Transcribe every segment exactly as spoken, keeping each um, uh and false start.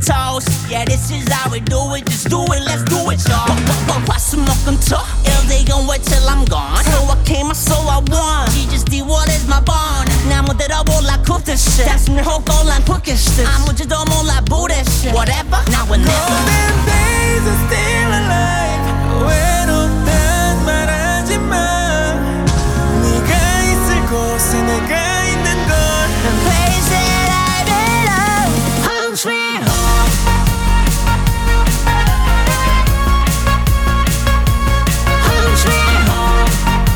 toast. Yeah, this is how we do it. Just do it, let's do it, y'all. 화수목금토 일대경 wait till I'm gone. So I came, so I won. 지지스디 what is my bond. 나무대로 몰라 cook this shit. 단숨에 호걸란 푸켓스. 아무지도 몰라 buddhist. Whatever, now or never. Golden days are still alive. 외롭단 말하지 마. 네가 있을 곳에 내가 있는 걸. The place that I belong. Home sweet home. Home sweet home.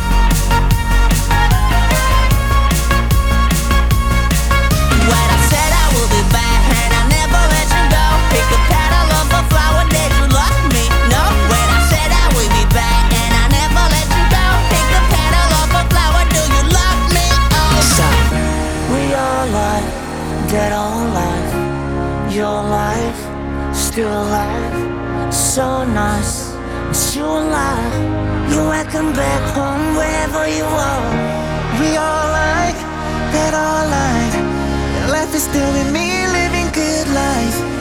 When I said I will be back and I never let you go. Pick a petal of a flower, did you love me? No. When I said I will be back and I never let you go. Pick a petal of a flower, do you love me? Oh, stop. We are alive, dead or alive. Your life, still alive. So nice, it's you alive. You're welcome back home wherever you are. We are like that all life. Your life is still with me, living good life.